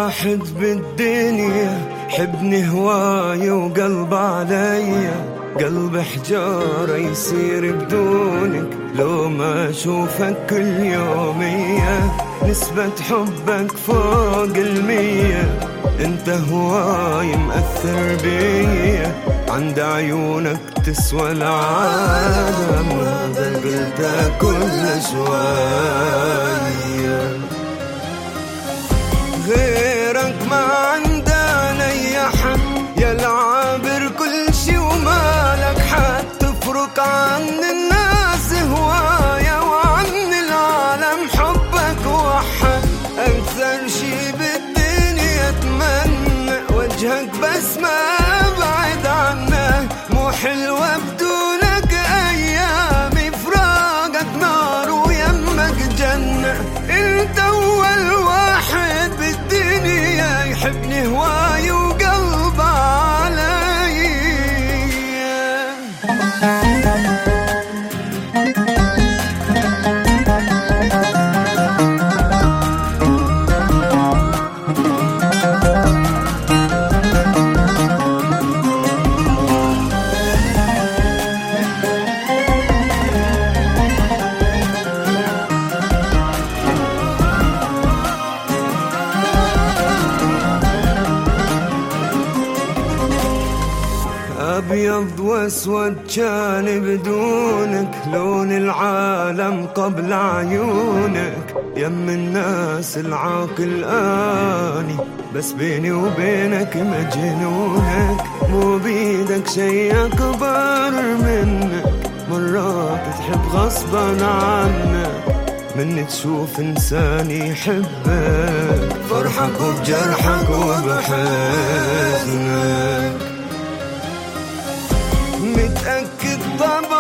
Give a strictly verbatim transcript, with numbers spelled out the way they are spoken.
واحد بالدنيا حبني هواي وقلب عليا، قلب حجارة يصير بدونك لو ما أشوفك كل يومية. نسبة حبك فوق المية، انت هواي مأثر بيا، عند عيونك تسوى العالم، هذا قلتها كل شوية. غيرك ما عندنا يا حد يا العابر كل شي ومالك حد، تفرق عن الناس هوايا وعن العالم حبك وحد. أكثر شي بالدنيا أتمنى وجهك بس ما أبعد عنه، مو حلوة بدونك أيامي، فراقك نار ويمك جنة. انت أول واحد بالدنيا يحبني هواي وقلب علي. أبيض وأسود كان بدونك، لون العالم قبل عيونك، يم الناس العاقل آني، بس بيني وبينك مجنونك. مو بيدك شي أكبر منك، مرات تحب غصبا عنك، من تشوف إنسان يحبك، فرحك وبجرحك وبحزنك. متأكد طبعا